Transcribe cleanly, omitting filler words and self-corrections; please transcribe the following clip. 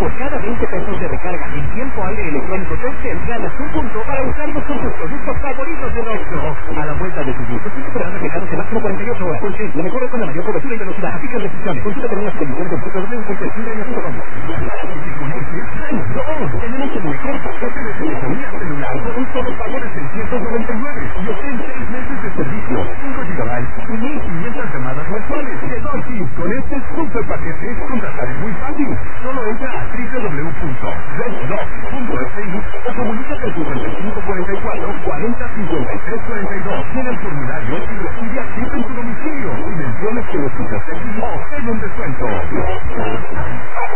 Por cada 20 pesos de recarga en tiempo aire electrónico Telcel, ganas un punto para usarlos con tus productos favoritos de Oxxo. A la vuelta de tus gustos, sin esperar recargados en máximo 48 horas. Telcel, lo mejor es con la mayor cobertura y velocidad. Aplica restricciones. Consulta las condiciones del www.telcel.com. Tenemos el mejor paquete de telefonía celular con un solo pago de 699 y obtén 6 meses de servicio, 5 GB y 1500 llamadas mensuales. De Doxis, con este super paquete, contratar es muy fácil. Solo entra a www.reddox.fi o comunícate al 5544 40 53 42. Llena el formulario y recibe a tiempo en tu domicilio. Y menciones que lo escuchaste aquí o en un descuento.